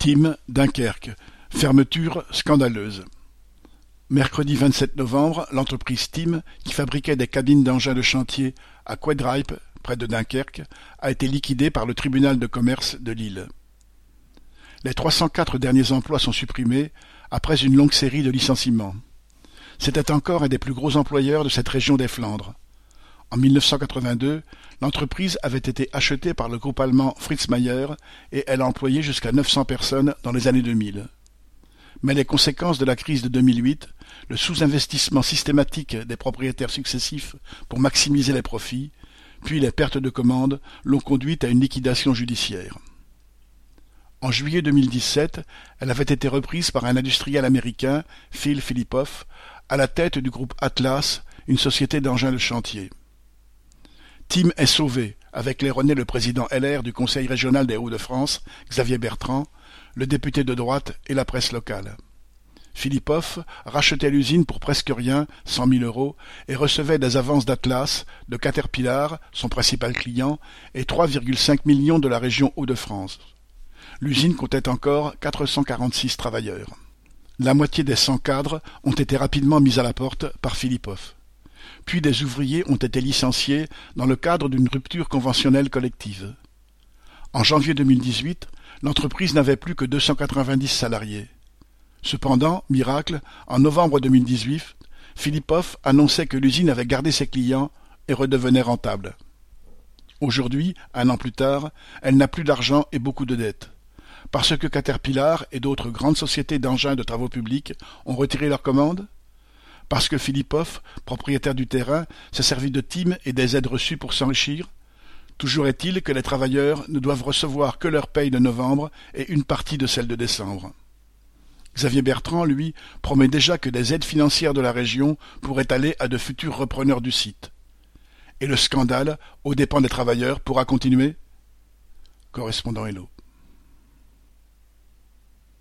Tim, Dunkerque. Fermeture scandaleuse. Mercredi 27 novembre, l'entreprise Tim, qui fabriquait des cabines d'engins de chantier à Quedrijp, près de Dunkerque, a été liquidée par le tribunal de commerce de Lille. Les 304 derniers emplois sont supprimés après une longue série de licenciements. C'était encore un des plus gros employeurs de cette région des Flandres. En 1982, l'entreprise avait été achetée par le groupe allemand Fritz Mayr et elle a employé jusqu'à 900 personnes dans les années 2000. Mais les conséquences de la crise de 2008, le sous-investissement systématique des propriétaires successifs pour maximiser les profits, puis les pertes de commandes l'ont conduite à une liquidation judiciaire. En juillet 2017, elle avait été reprise par un industriel américain, Phil Philippoff, à la tête du groupe Atlas, une société d'engins de chantier. Tim est sauvé, avec l'erroné le président LR du Conseil régional des Hauts-de-France, Xavier Bertrand, le député de droite et la presse locale. Philippoff rachetait l'usine pour presque rien, 100 000 €, et recevait des avances d'Atlas, de Caterpillar, son principal client, et 3,5 millions de la région Hauts-de-France. L'usine comptait encore 446 travailleurs. La moitié des 100 cadres ont été rapidement mis à la porte par Philippoff. Puis des ouvriers ont été licenciés dans le cadre d'une rupture conventionnelle collective. En janvier 2018, l'entreprise n'avait plus que 290 salariés. Cependant, miracle, en novembre 2018, Philippoff annonçait que l'usine avait gardé ses clients et redevenait rentable. Aujourd'hui, un an plus tard, elle n'a plus d'argent et beaucoup de dettes. Parce que Caterpillar et d'autres grandes sociétés d'engins de travaux publics ont retiré leurs commandes? Parce que Philippoff, propriétaire du terrain, s'est servi de Tim et des aides reçues pour s'enrichir? Toujours est-il que les travailleurs ne doivent recevoir que leur paye de novembre et une partie de celle de décembre. Xavier Bertrand, lui, promet déjà que des aides financières de la région pourraient aller à de futurs repreneurs du site. Et le scandale, aux dépens des travailleurs, pourra continuer? Correspondant Hello.